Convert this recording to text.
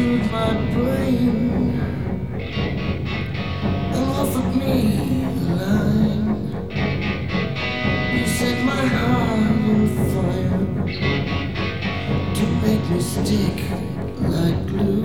killed my brain and offered me a line. You set my heart on fire to make me stick like glue.